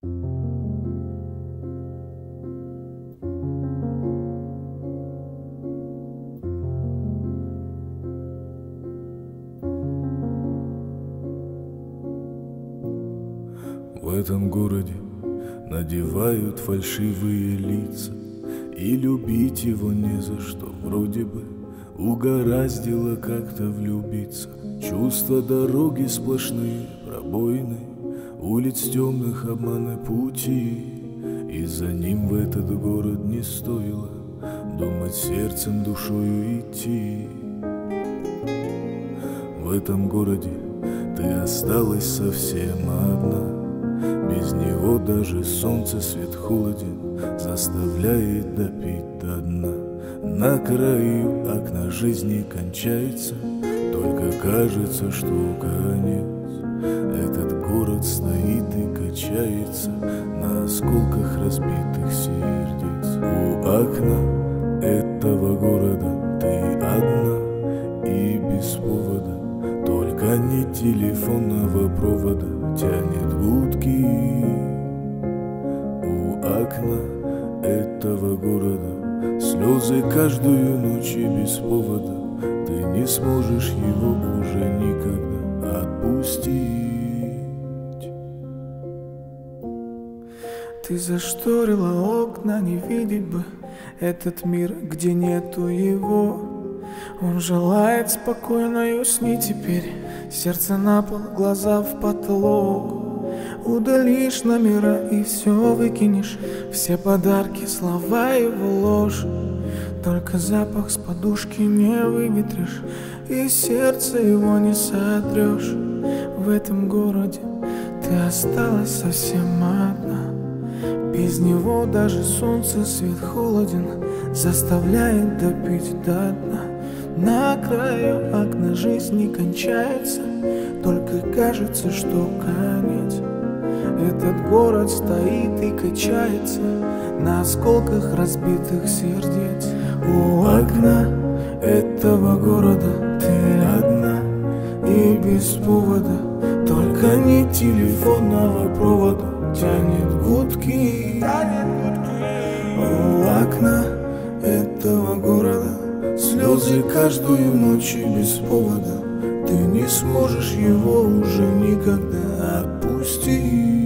В этом городе надевают фальшивые лица, и любить его не за что, вроде бы угораздило как-то влюбиться. Чувства дороги сплошные, пробоины, улиц темных, обманы пути, и за ним в этот город не стоило думать сердцем, душою идти. В этом городе ты осталась совсем одна, без него даже солнце свет холоден, заставляет допить до дна. На краю окна жизни кончается, только кажется, что конец. Этот город стоит и качается на осколках разбитых сердец. У окна этого города ты одна и без повода, только не телефонного провода тянет гудки. У окна этого города слезы каждую ночь и без повода, ты не сможешь его уже никогда отпустить. Ты зашторила окна, не видеть бы этот мир, где нету его. Он желает спокойно и усни теперь, сердце на пол, глаза в потолок. Удалишь номера и все выкинешь, все подарки, слова его ложь. Только запах с подушки не выветришь, и сердце его не сотрешь. В этом городе ты осталась совсем одна, без него даже солнце свет холоден, заставляет допить до дна. На краю окна жизни кончается, только кажется, что конец. Этот город стоит и качается на осколках разбитых сердец. У окна этого города ты одна и без повода, только не телефонного провода тянет гудки. У окна этого города слезы каждую ночь и без повода, ты не сможешь его уже никогда отпустить.